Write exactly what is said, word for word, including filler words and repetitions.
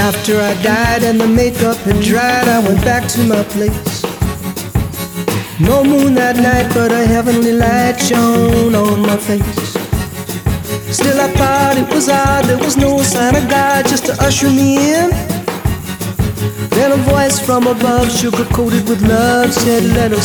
After I died and the makeup had dried, I went back to my place. No moon that night, but a heavenly light shone on my face. Still I thought it was odd, there was no sign of God just to usher me in. Then a voice from above, sugar-coated with love, said, let us